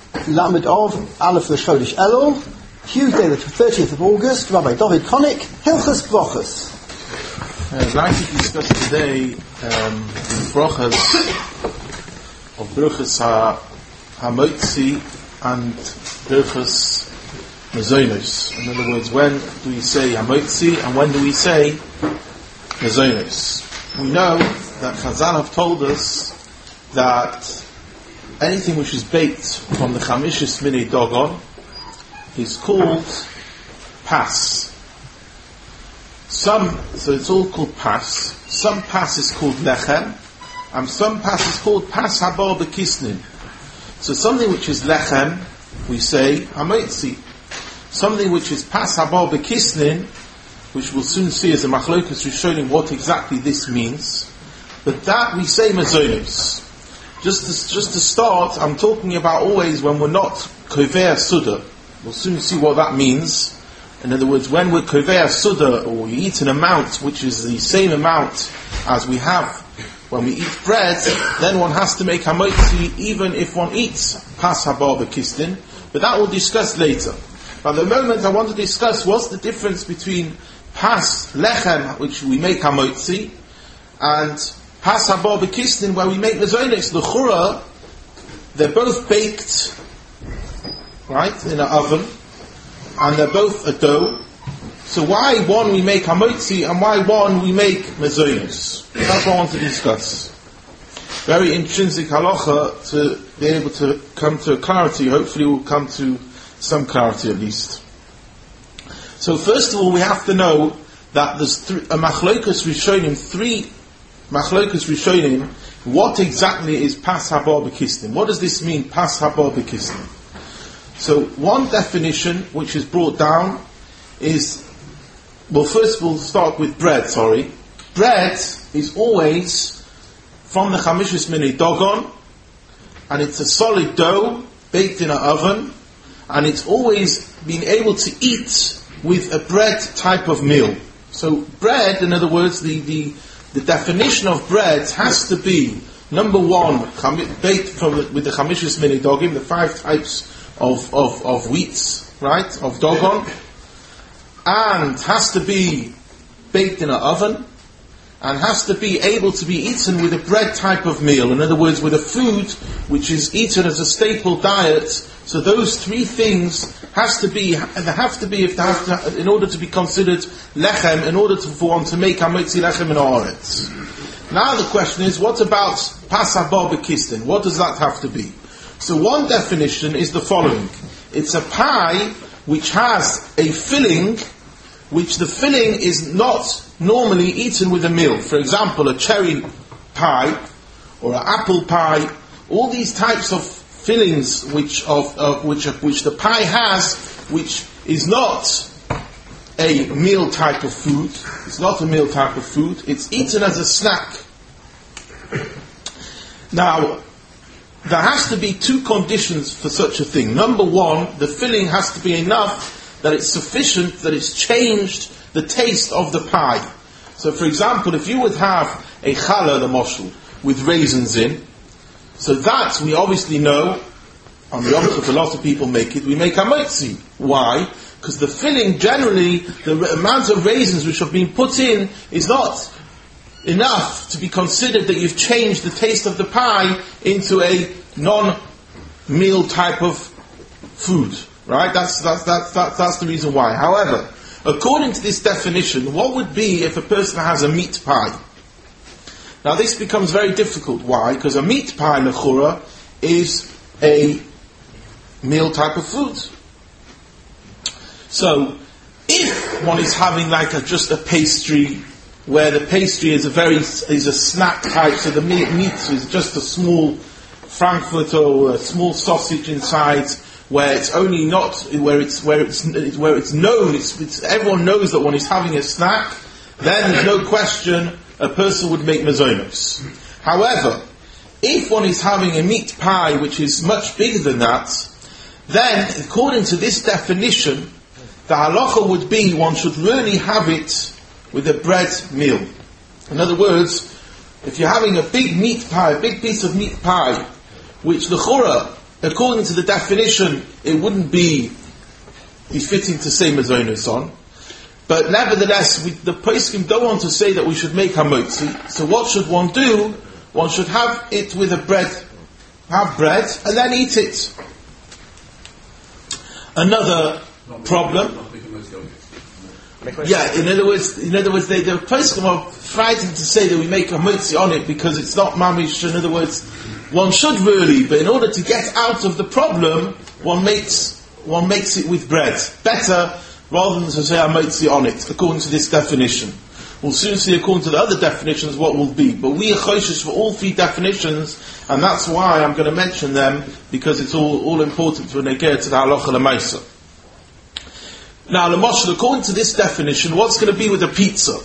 Lamed Of, Aleph L'Shodesh Elul, Tuesday the 30th of August, Rabbi David Konik, Hilchos Brochos. I'd like to discuss today the Brochos of Brochos HaMotzi and Brochos Mezonos. In other words, when do we say HaMotzi and when do we say Mezonos? We know that Chazal have told us that anything which is baked from the Chamishis Minei Dogon is called Pas. So it's all called Pas. Some Pas is called Lechem, and some Pas is called Pas Habar B'Kisnin. So something which is Lechem, we say Hamotzi. Something which is Pas Habar B'Kisnin, which we'll soon see as a Machlokas Rishonim what exactly this means, but that we say Mezonos. Just to start, I'm talking about always when we're not Kovei Suda. We'll soon see what that means. In other words, when we're Kovei Suda, or we eat an amount which is the same amount as we have when we eat bread, then one has to make Hamotzi even if one eats Pas Habar B'Kisnin. But that we'll discuss later. But at the moment I want to discuss what's the difference between Pas Lechem, which we make Hamotzi, and Pas Habar B'Kisnin, where we make Mezonos. The Chura, they're both baked, right, in an oven, and they're both a dough. So why one we make Hamotzi, and why one we make Mezonos? That's what I want to discuss. Very intrinsic halacha to be able to come to a clarity. Hopefully we'll come to some clarity at least. So first of all, we have to know that there's a Machlokas Rishonim, three Machlokas Rishonim, what exactly is Pas Habar B'Kisnin? What does this mean, Pas Habar B'Kisnin? So one definition which is brought down is, well, first we'll start with bread, Bread is always from the Chamishis Minei Dogon, and it's a solid dough baked in an oven, and it's always been able to eat with a bread type of meal. So bread, in other words, the definition of bread has to be, number one, baked with the Chamishis Minei Dogim, the 5 types of wheats, right, of Dogon, and has to be baked in an oven, and has to be able to be eaten with a bread type of meal. In other words, with a food which is eaten as a staple diet. So those 3 things have to be in order to be considered lechem, in order for one to make hamotzi lechem in haaretz. Now the question is, what about Pas Habar B'Kisnin? What does that have to be? So one definition is the following: it's a pie which has a filling, which the filling is not normally eaten with a meal. For example, a cherry pie or an apple pie. All these types of fillings which the pie has, which is not a meal type of food. It's not a meal type of food. It's eaten as a snack. Now, there has to be 2 conditions for such a thing. Number one, the filling has to be enough that it's sufficient, that it's changed the taste of the pie. So, for example, if you would have a challah, the moshel, with raisins in, so that we obviously know, on the opposite, a lot of people make it, we make hamotzi. Why? Because the filling, generally, the amount of raisins which have been put in is not enough to be considered that you've changed the taste of the pie into a non-meal type of food. Right? That's the reason why. However, according to this definition, what would be if a person has a meat pie? Now this becomes very difficult. Why? Because a meat pie, lechura, is a meal type of food. So, if one is having like just a pastry, where the pastry is a snack type, so the meat is just a small frankfurt or a small sausage inside, where it's only not where it's known, it's everyone knows that one is having a snack, then there's no question a person would make mezonos. However, if one is having a meat pie which is much bigger than that, then according to this definition, the halacha would be one should really have it with a bread meal. In other words, if you're having a big meat pie, a big piece of meat pie, which the chura according to the definition, it wouldn't be befitting to say mazonos on. But nevertheless, the poskim don't want to say that we should make hamotzi. So what should one do? One should have it with a bread. Have bread and then eat it. Another problem. Yeah, in other words, the poskim are frightened to say that we make hamotzi on it because it's not mamish. In other words, one should really, but in order to get out of the problem, one makes it with bread. Better rather than to say hamotzi on it, according to this definition. We'll soon see according to the other definitions what will be. But we are choshesh for all three definitions, and that's why I'm going to mention them, because it's all important when they get to the halacha l'maisa. Now, l'moshel, according to this definition, what's going to be with a pizza?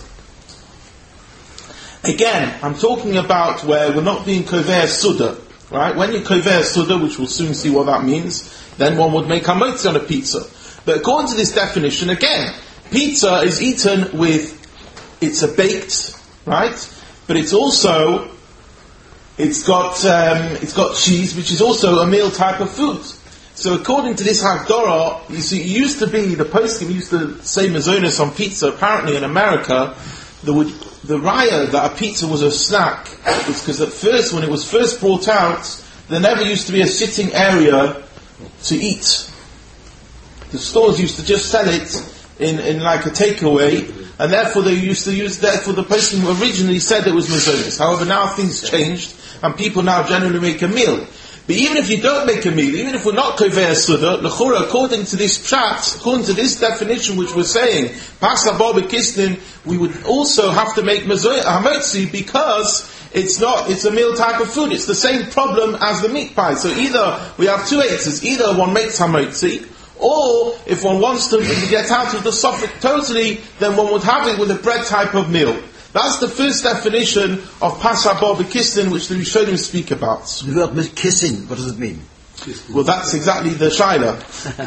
Again, I'm talking about where we're not being kover suda, right? When you kover suda, which we'll soon see what that means, then one would make hamotzi on a pizza. But according to this definition, again, pizza is eaten with, it's a baked, right? But it's also, it's got cheese, which is also a meal type of food. So according to this Hagdorah, you see, it used to be, the poskim used to say mazonos on pizza. Apparently in America, the raya that a pizza was a snack was because at first, when it was first brought out, there never used to be a sitting area to eat. The stores used to just sell it in like a takeaway, and therefore they used to use, therefore the person who originally said it was mazonos. However, now things changed, and people now generally make a meal. But even if you don't make a meal, even if we're not kover suda, l'chura, according to this pshat, according to this definition which we're saying, pasa bar b'kisnin, we would also have to make hamotzi because it's a meal type of food. It's the same problem as the meat pie. So either we have two answers. Either one makes hamotzi, or if one wants to get out of the suffix totally, then one would have it with a bread type of meal. That's the first definition of Pasha Bar B'Kissin, which the Rishonim speak about. The word kissing, what does it mean? Well, that's exactly the Shaila.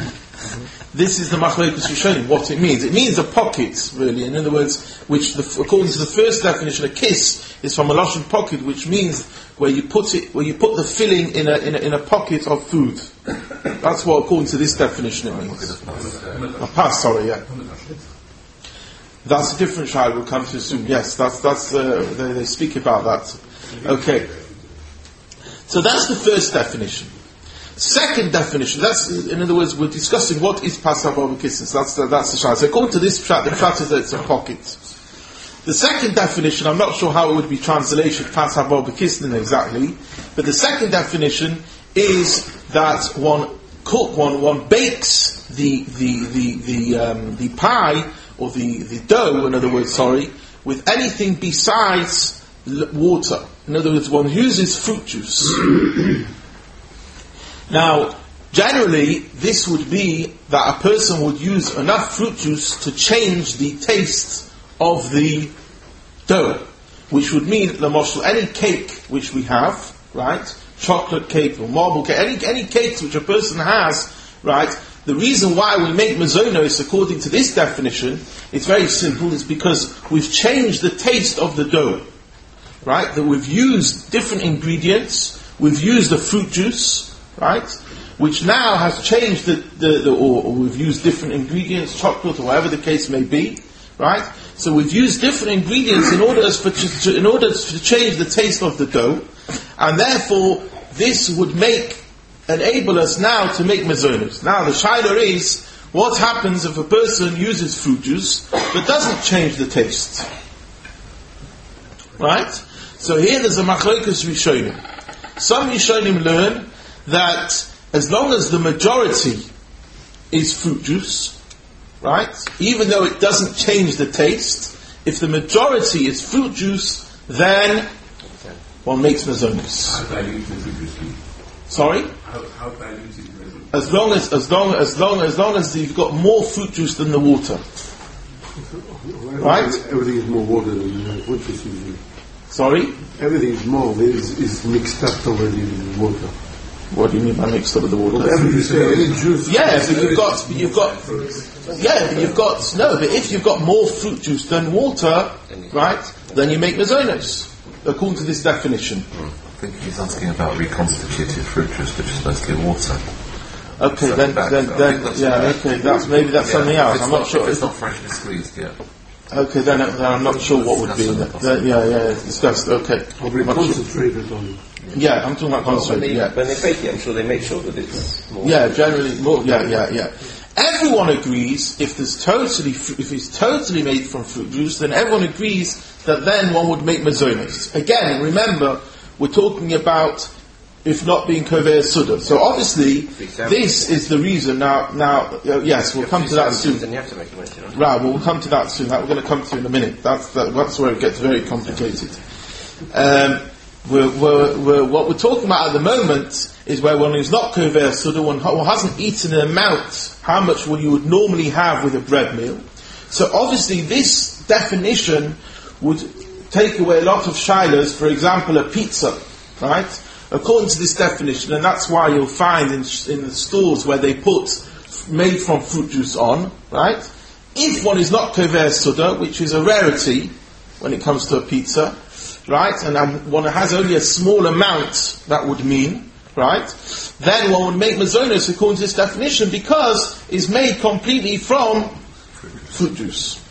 This is the Machlokes Rishonim, what it means. It means a pocket, really. In other words, which, according to the first definition, a kiss is from a lashon pocket, which means where you put the filling in a pocket of food. That's what, according to this definition, it means. A pass, sorry, yeah. That's a different Shaila we'll come to soon. Yes, they speak about that. Okay. So that's the first definition. Second definition, that's, in other words, we're discussing what is Pasach Bar B'Kissin. That's the Shaila. So according to this pshat, the pshat is that it's a pocket. The second definition, I'm not sure how it would be translated, Pasach Bar B'Kissin exactly, but the second definition is that one bakes the pie, or the dough, in other words, with anything besides water. In other words, one uses fruit juice. Now, generally, this would be that a person would use enough fruit juice to change the taste of the dough, which would mean, any cake which we have, right, chocolate cake or marble cake, any cakes which a person has, right, the reason why we make mazonos according to this definition, it's very simple, it's because we've changed the taste of the dough, right, that we've used different ingredients, we've used the fruit juice, right, which now has changed or we've used different ingredients, chocolate or whatever the case may be, right? So we've used different ingredients in order to change the taste of the dough, and therefore this would enable us now to make mazonos. Now the shaila is, what happens if a person uses fruit juice but doesn't change the taste? Right? So here there's a machlokes rishonim. Some rishonim learn that as long as the majority is fruit juice, right, even though it doesn't change the taste, if the majority is fruit juice, then one makes mazonos. How diluted is the juice? Sorry? How diluted is the juice? As long as you've got more fruit juice than the water. Right? Everything is more water than fruit juice usually. Sorry? Everything is mixed up already with water. What do you mean by mixed up with the water? But if you've got more fruit juice than water, right, then you make mazonos, according to this definition. think he's asking about reconstituted fruit juice, which is mostly water. Okay, So then, maybe that's something else. I'm not sure. If it's not freshly squeezed yet. Okay, then I'm not sure what would be in it. It's discussed. Okay. Probably concentrated on. Yeah, I'm talking about concentrated. When they bake it, I'm sure they make sure that it's more. Yeah, generally more. Yeah. Everyone agrees if it's totally made from fruit juice, then everyone agrees that then one would make mazonos. Again, remember, we're talking about if not being kover suda. So obviously, this is the reason. Now, yes, we'll come to that soon. Then you have to make a mention. Right, well, we'll come to that soon. That we're going to come to in a minute. That's where it gets very complicated. What we're talking about at the moment is where one is not kover suda, one hasn't eaten an amount, how much you would normally have with a bread meal. So obviously, this definition would take away a lot of shilas. For example, a pizza, right? According to this definition, and that's why you'll find in the stores where they put made from fruit juice on, right? If one is not kover suda, which is a rarity when it comes to a pizza, right? And one has only a small amount, that would mean, right? Then one would make mazonos according to this definition because it's made completely from fruit juice.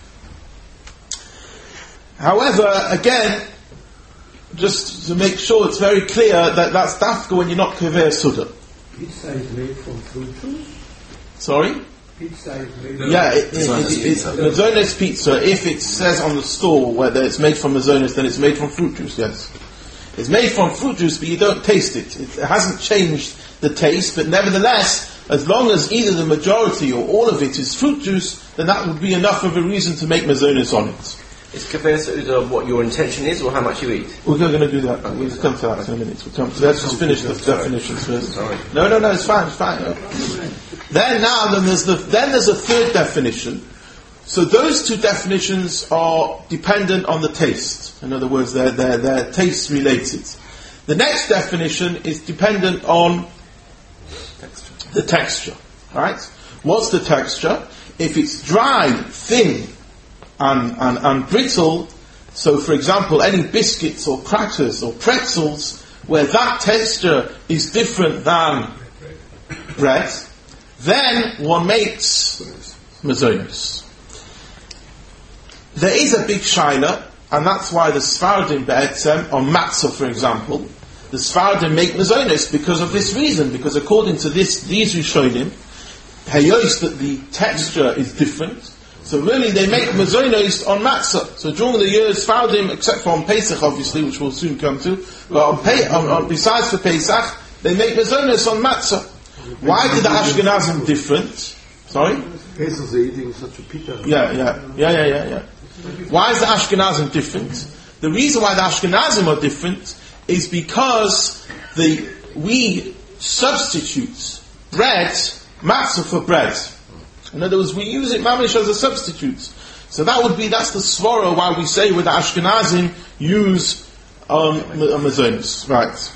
However, again, just to make sure it's very clear that that's dafka when you're not kover suda. Pizza is made from fruit juice? Sorry? Pizza is made it's mazonos pizza. If it says on the store whether it's made from mazonos, then it's made from fruit juice, yes. It's made from fruit juice, but you don't taste it. It hasn't changed the taste, but nevertheless, as long as either the majority or all of it is fruit juice, then that would be enough of a reason to make mazonos on it. Is kover suda what your intention is, or how much you eat? We're going to do that. We'll come to that in a minute. Let's just finish the definitions first. Sorry. No, it's fine. Then there's a third definition. So those two definitions are dependent on the taste. In other words, they're taste related. The next definition is dependent on the texture. Right? What's the texture? If it's dry, thin, and brittle, so for example, any biscuits or crackers or pretzels, where that texture is different than bread, then one makes mazonos. There is a big shaila, and that's why the Sfardim be'etzem, on matzah for example, the Sfardim make mazonos because of this reason, because according to these Rishonim, hayos, that the texture is different. So really, they make mazonos on matzah. So during the years, Sfardim, except for on Pesach, obviously, which we'll soon come to, but besides for Pesach, they make mazonos on matzah. Why did the Ashkenazim different? Sorry? Pesach are eating such a pita. Yeah. Why is the Ashkenazim different? The reason why the Ashkenazim are different is because we substitute bread, matzah for bread. In other words, we use it mamish as a substitute. So that's the svara why we say with the Ashkenazim use mazonos. Right.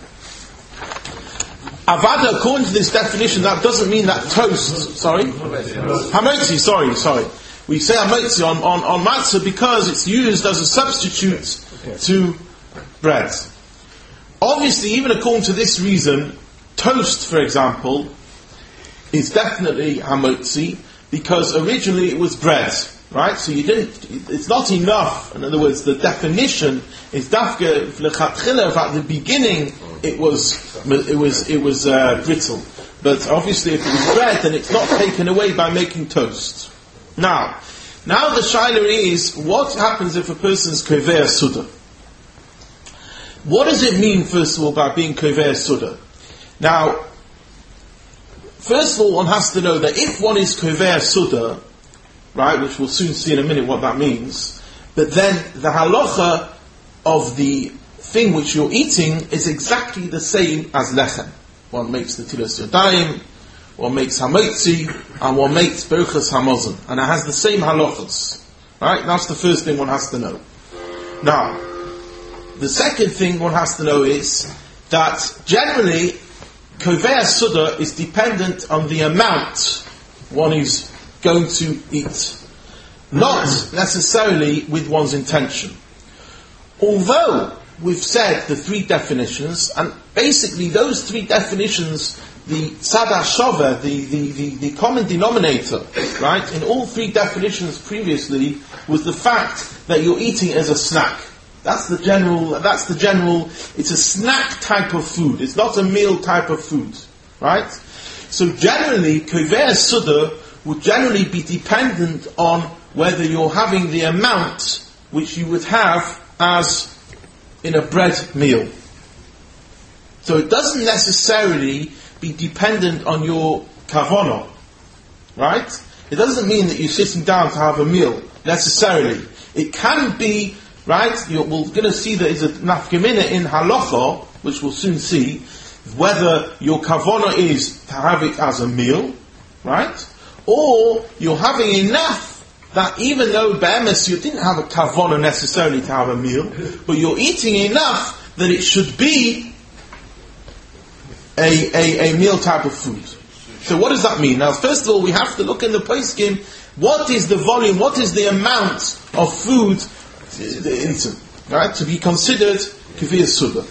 Avada, according to this definition, that doesn't mean that toast. Sorry? Hamotzi, sorry. We say hamotzi on matzah because it's used as a substitute to bread. Obviously, even according to this reason, toast, for example, is definitely hamotzi because originally it was bread, right? So it's not enough. In other words, the definition is dafka lechatchila. At the beginning, it was brittle, but obviously if it was bread, then it's not taken away by making toast. Now the shaila is, what happens if a person's kover suda? What does it mean, first of all, by being kover suda? Now, first of all, one has to know that if one is kover suda, right, which we'll soon see in a minute what that means, but then the halacha of the thing which you're eating is exactly the same as lechem. One makes the tilas yadayim, one makes hamotzi, and one makes beruchas hamazon, and it has the same halachas. Right? That's the first thing one has to know. Now, the second thing one has to know is that generally kover suda is dependent on the amount one is going to eat, not necessarily with one's intention. Although we've said the three definitions, and basically those three definitions, the Tzad Shova, the common denominator, right, in all three definitions previously, was the fact that you're eating as a snack. That's the general, it's a snack type of food. It's not a meal type of food. Right? So generally, Kovei Suda would generally be dependent on whether you're having the amount which you would have as in a bread meal. So it doesn't necessarily be dependent on your kavanah. Right? It doesn't mean that you're sitting down to have a meal, necessarily. It can be, right, we're going to see that is a nafkamina in halacha, which we'll soon see, whether your kavanah is to have it as a meal, right, or you're having enough that even though be'emes you didn't have a kavanah necessarily to have a meal, but you're eating enough that it should be a meal type of food. So what does that mean? Now, first of all, we have to look in the poskim, what is the volume, what is the amount of food right, to be considered Kovei Suda.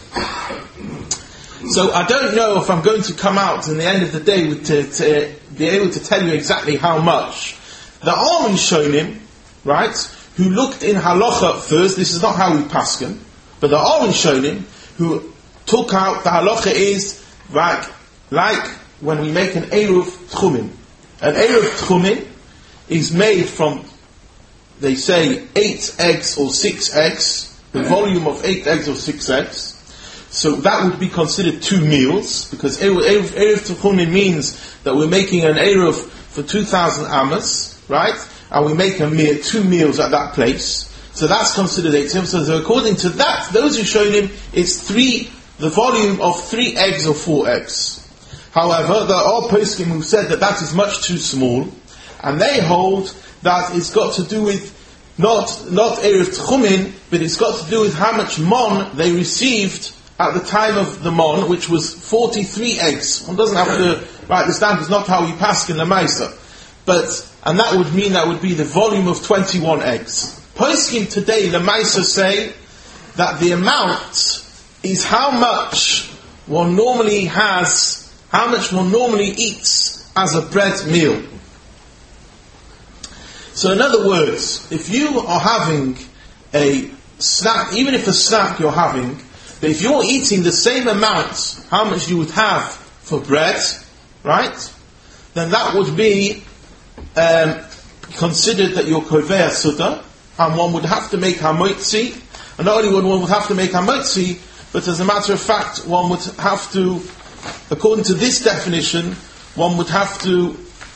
So I don't know if I'm going to come out in the end of the day to be able to tell you exactly how much. The Aron Shonim, right, who looked in halacha first, this is not how we paskin, but the Aron Shonim, who took out the halacha is like when we make an Eruv Tchumin. An Eruv Tchumin is made from, they say, 8 eggs or 6 eggs, the volume of 8 eggs or 6 eggs. So that would be considered 2 meals, because Eruv Tchumin means that we're making an Eruv for 2,000 amas, right? And we make 2 meals at that place. So that's considered 8. So according to that, those who shown him, it's the volume of 3 eggs or 4 eggs. However, there are poskim who said that is much too small, and they hold that it's got to do with not Eruv Tchumin, but it's got to do with how much mon they received at the time of the mon, which was 43 eggs. One doesn't have to write this down, it's not how we pass in the Maisa. And that would mean that would be the volume of 21 eggs. Poskim today, the Maisa say that the amount is how much one normally eats as a bread meal. So in other words, if you are having a snack, even if a snack you're having, but if you're eating the same amount, how much you would have for bread, right? Then that would be considered that you're Kovei Suda, and one would have to make hamotzi, and not only would one have to make hamotzi, but as a matter of fact, one would have to, according to this definition, one would have to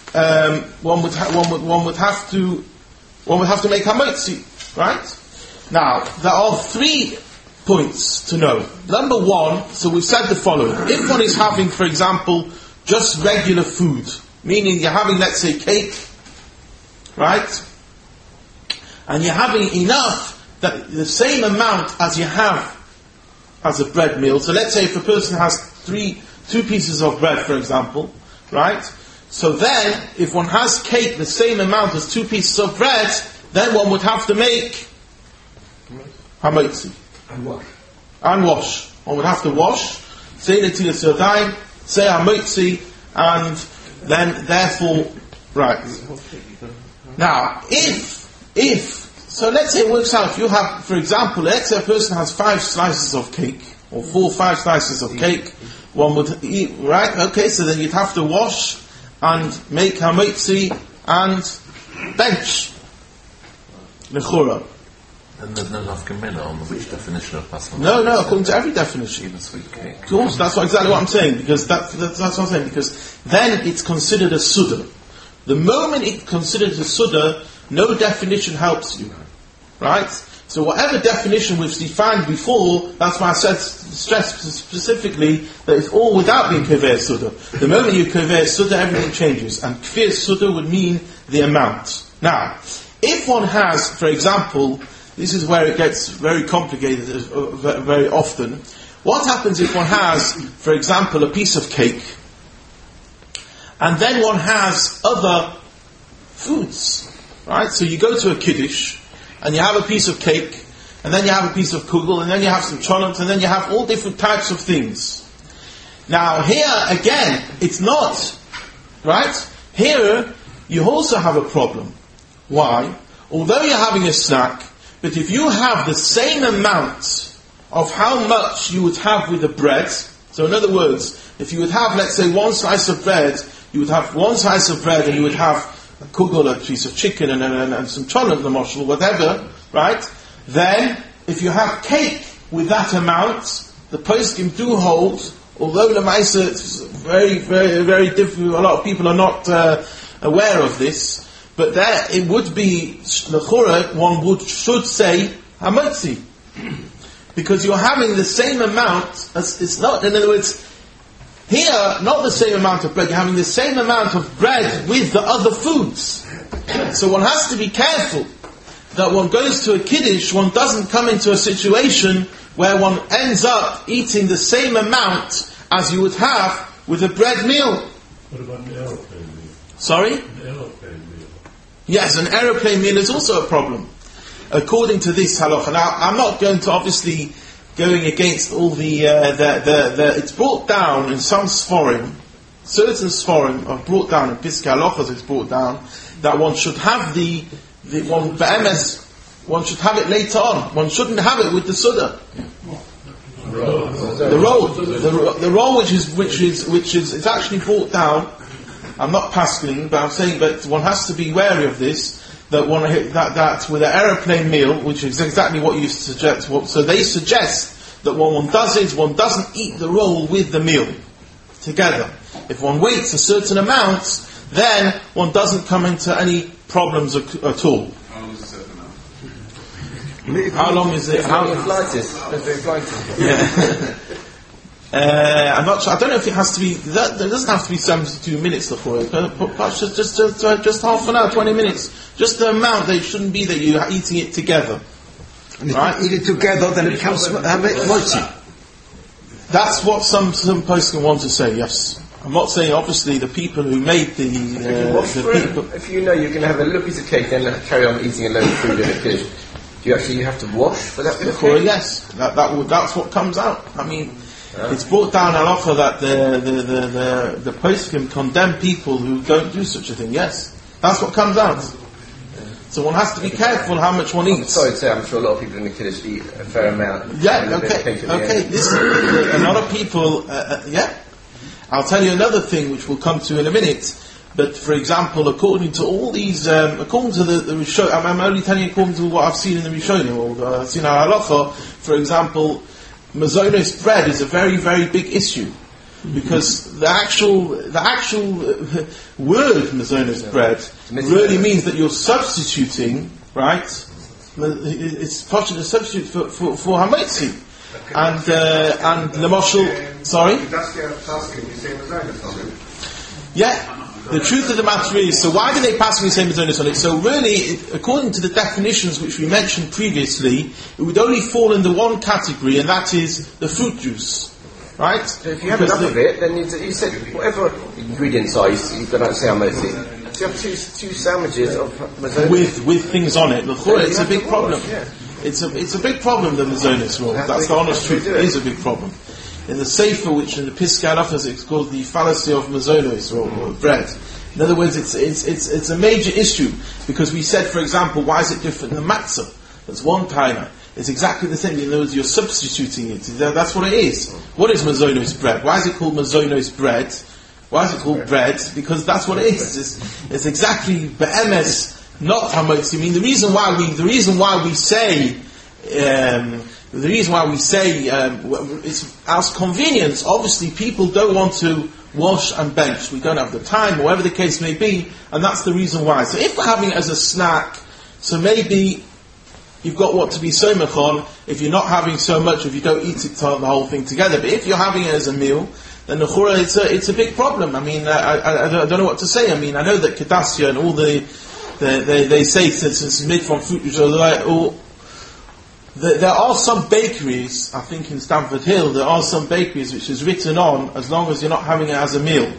make hamotzi, right? Now, there are 3 points to know. Number 1, so we've said the following. If one is having, for example, just regular food, meaning you're having, let's say, cake, right? And you're having enough, that the same amount as you have as a bread meal. So let's say if a person has 2 pieces of bread, for example, right? So then, if one has cake the same amount as 2 pieces of bread, then one would have to make hamotzi. And wash. One would have to wash, say Netilas Yadayim, say hamotzi, and then therefore, right. Now, so let's say it works out, if you have, for example, let's say a person has 5 slices of cake, or 5 slices of cake, one would eat, right? Okay, so then you'd have to wash, and make hamotzi, and bench. Nechura. And there's no nafkamina on which definition of pasal. No, according to every definition. Even sweet cake. Of course, that's exactly what I'm saying, because that's what I'm saying, because then it's considered a Suda. The moment it's considered a Suda, no definition helps you. Right? So whatever definition we've defined before, that's why I stressed specifically that it's all without being Kovei Suda. The moment you Kovei Suda, everything changes. And Kovei Suda would mean the amount. Now, if one has, for example, this is where it gets very complicated very often. What happens if one has, for example, a piece of cake, and then one has other foods, right? So you go to a kiddush, and you have a piece of cake, and then you have a piece of kugel, and then you have some cholent, and then you have all different types of things. Now here, again, it's not, right? Here, you also have a problem. Why? Although you're having a snack, but if you have the same amount of how much you would have with the bread, so in other words, if you would have, let's say, one slice of bread, you would have one slice of bread and you would have a kugel, a piece of chicken and some cholent, the moshel, whatever, right? Then, if you have cake with that amount, the poskim do hold, although the Maisa, it's very, very, very difficult, a lot of people are not aware of this, but there it would be, l'chora, one should say, hamotzi. Because you're having the same amount, it's not, in other words, here, not the same amount of bread, you're having the same amount of bread with the other foods. So one has to be careful that one goes to a kiddush, one doesn't come into a situation where one ends up eating the same amount as you would have with a bread meal. What about an aeroplane meal? Sorry? An aeroplane meal. Yes, an aeroplane meal is also a problem, according to this halacha. Now, I'm not going to obviously going against all the it's brought down in some sforim, certain sforim are brought down, in Piskei Halachos it's brought down, that one should have the one be'emes, one should have it later on. One shouldn't have it with the suda. The roll which is it's actually brought down. I'm not pasking, but I'm saying that one has to be wary of this. That with an aeroplane meal, which is exactly what you suggest. So they suggest that when one does it, one doesn't eat the roll with the meal together. If one waits a certain amount, then one doesn't come into any problems at all. How long is a certain amount? How long is it? I'm not sure. I don't know if it has to be. There doesn't have to be 72 minutes for it. Perhaps just half an hour, 20 minutes. Just the amount. They shouldn't be that you're eating it together. And if you eat it together, then it becomes mochi. That's what some poskim want to say. Yes, I'm not saying obviously the people who made the people. If you know you're going to have a little piece of cake, then carry on eating a load of food in a kiddush. Do you actually have to wash for that bit of cake? Yes, that's what comes out. I mean. It's brought down halacha that the poskim condemn people who don't do such a thing. Yes, that's what comes out. So one has to be careful how much one eats. Sorry to say, I'm sure a lot of people in the Kiddush eat a fair amount. Yeah, okay. Listen, a lot of people. I'll tell you another thing which we'll come to in a minute. But for example, according to all these, according to the Rishonim, I'm only telling you according to what I've seen in the Rishonim or I've seen our halacha. For example. Mazonos bread is a very, very big issue because the actual word mazonos bread really means that you're substituting, right? It's partially a substitute for hamotzi and lemoshel. Sorry. Yeah. The truth of the matter is, so why do they pass when we say mazonos on it? So really, according to the definitions which we mentioned previously, it would only fall into one category, and that is the fruit juice. Right? So if you have enough of it, then you said whatever ingredients are, you've got to say hamotzi. So you have two sandwiches of mazonos. With things on it. It's a big problem. Yeah. It's a big problem, the mazonos roll. That's the honest truth. It is a big problem. In the Sefer, which in the Piskei Halachos it's called the fallacy of mazonos or bread. In other words, it's a major issue because we said, for example, why is it different than matzah? That's one taina. It's exactly the same. In other words, you're substituting it. That's what it is. What is mazonos bread? Why is it called mazonos bread? Why is it called bread? Because that's what it is. It's exactly be'emes, not hamotzi. I mean, the reason why we say. The reason why we say it's as convenience. Obviously, people don't want to wash and bench. We don't have the time, or whatever the case may be, and that's the reason why. So, if we're having it as a snack, so maybe you've got what to be somech on. If you're not having so much, if you don't eat it, the whole thing together. But if you're having it as a meal, then nechura, it's a big problem. I mean, I don't know what to say. I mean, I know that Kedassia and all they say it's made from fruit juice. There are some bakeries, I think in Stamford Hill, there are some bakeries which is written on as long as you're not having it as a meal.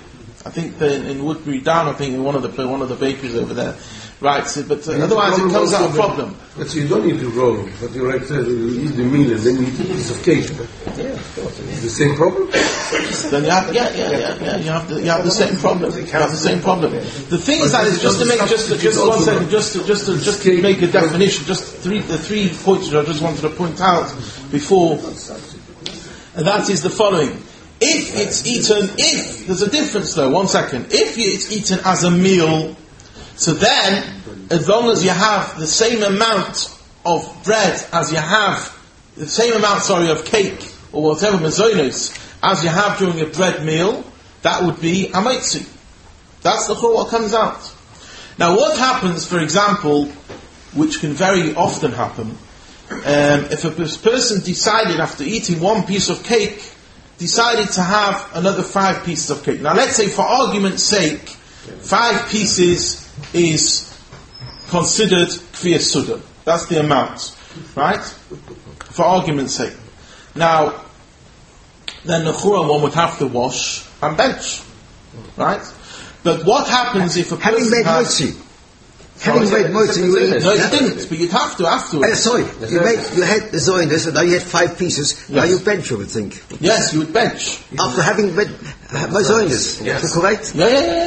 I think in Woodbury Down, I think in one of the bakeries over there, right? So, but otherwise, it comes out a problem. But you don't need to roll. But you like you eat the meal and then you eat a piece of cake. Yeah, of course. It's the same problem. Then you have you have the same problem. You have the same problem. The thing is that it's just to make just 1 second, just to make a definition. Just the 3 points that I just wanted to point out before, and that is the following. If it's eaten, if there's a difference though, 1 second. If it's eaten as a meal, so then, as long as you have the same amount of bread as you have, the same amount, of cake, or whatever mazonos, as you have during a bread meal, that would be amaitzi. That's the what comes out. Now what happens, for example, which can very often happen, if a person decided after eating 1 piece of cake, decided to have another 5 pieces of cake. Now let's say for argument's sake, 5 pieces is considered kfiyas suda. That's the amount, right? For argument's sake. Now, then the chura one would have to wash and bench, right? But what happens if a person having made motzi? Having made motzi, you will eat. No, you didn't, but you'd have to afterwards. Sorry, you had the zoinus, and now you had 5 pieces. Now you bench, you would think. Yes, you would bench. After having made zoinus, is that correct?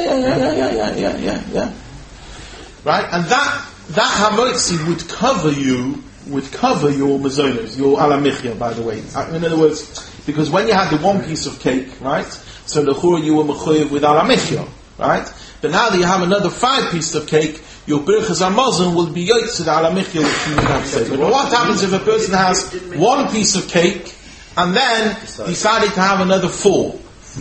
Yeah. Right, and that hamotzi would cover your mazonos, your alamichya, by the way. In other words, because when you had the 1 piece of cake, right, so the chura you were mechoyev with alamichya, right? But now that you have another 5 pieces of cake, your birchas hamazon will be yotz to the alamichya which you would have to say. But what happens if a person has 1 piece of cake and then decided to have another 4?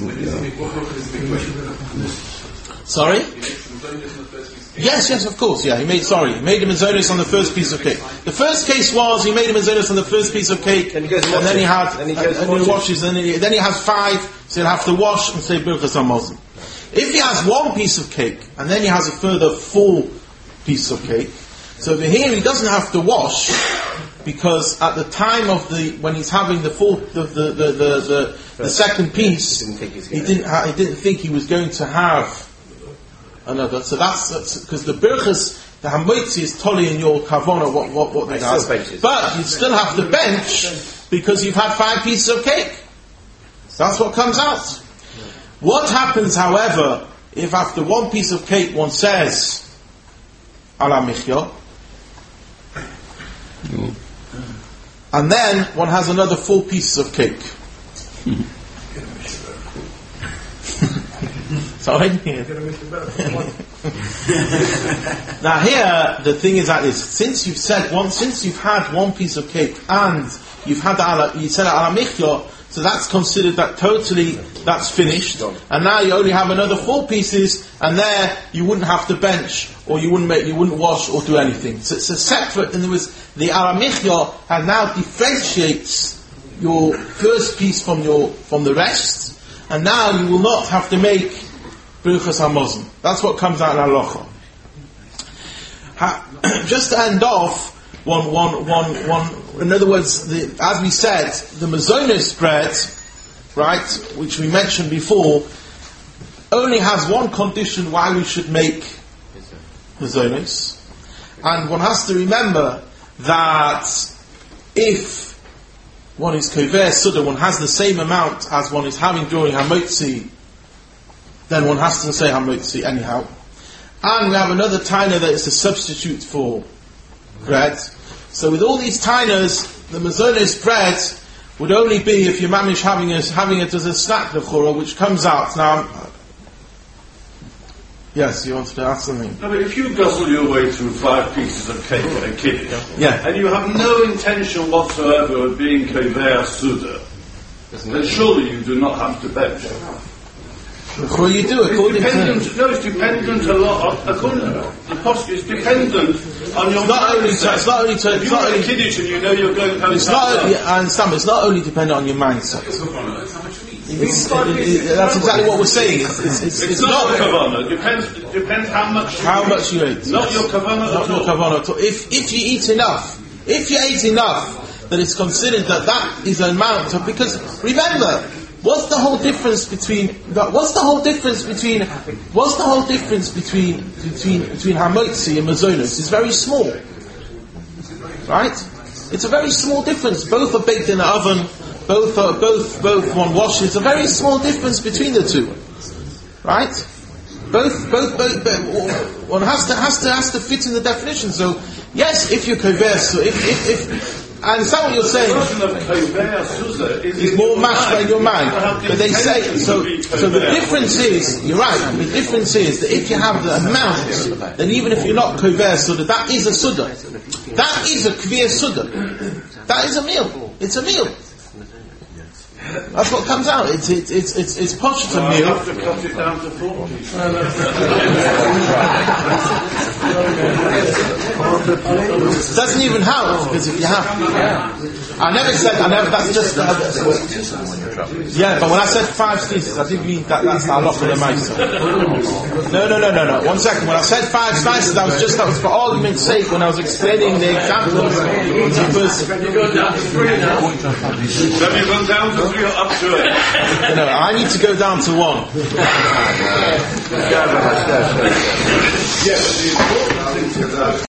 Sorry? Yes, of course, yeah. He made a mazonos on the first piece of cake. The first case was he made a mazonos on the first piece of cake, and then he washes, and then he has 5, so he'll have to wash and say birchas hamazon. If he has 1 piece of cake, and then he has a further 4 pieces of cake, so over here he doesn't have to wash, because at the time of when he's having the second piece, he didn't think he was going to have another. So that's because the birchas, the hamotzi is totally in your kavona what they does, but you still have to bench because you've had 5 pieces of cake. That's what comes out. What happens, however, if after 1 piece of cake one says ala michya, and then one has another 4 pieces of cake? Sorry? Now here, the thing is that since you've had 1 piece of cake and you've had you said ala michya, so that's considered that totally that's finished, and now you only have another 4 pieces, and there you wouldn't have to bench, or you wouldn't wash or do anything. So it's a separate. And there was the ala michya and now differentiates your first piece from the rest, and now you will not have to make birchas hamazon. That's what comes out in halacha. Just to end off, one. In other words, as we said, the mazonos bread, right, which we mentioned before, only has 1 condition why we should make mazonos, and one has to remember that if one is kover suda, one has the same amount as one is having during hamotzi, then one has to say hamotzi anyhow. And we have another taina that is a substitute for bread. So with all these tainas, the mazonos bread would only be if you're mamish having it as a snack l'chora, which comes out. Now, yes, you wanted to ask something? No, but if you guzzle your way through 5 pieces of cake at a kiddush, yeah, and you have no intention whatsoever of being kover suda, then surely you do not have to bench. Well, you do according it's dependent a lot. According to the posture, it's dependent on your. It's not only if you're at a kiddush and you know you're going home. I understand, but it's not only dependent on your mindset. That's exactly what we're saying. It's not kavanah. Depends how much you eat. Not your kavanah. Not your kavanah at all. If you eat enough, that it's considered that is an amount of, because remember, what's the whole difference between hamotzi and mazonos? It's very small, right? It's a very small difference. Both are baked in the oven. Both one wash. It's a very small difference between the two, right? Both. One has to fit in the definition. So yes, if you're kover, so if I understand what you're saying. It's more mashed by your mind. But they say, so the difference is, you're right, the difference is that if you have the amount, then even if you're not kover suda, that is a suda. That is a kvir suda. That is a meal. It's a meal. That's what comes out. It's posh to meal. I have to cut it down to 40. Doesn't even help, because if you have, that's just, yeah, but when I said 5 slices, I didn't mean that's a lot for the mice. No. 1 second. When I said 5 slices, that was for argument's sake when I was explaining the examples. Because, Let me go down to 3 or up to it. I need to go down to 1. Yeah, but the important thing to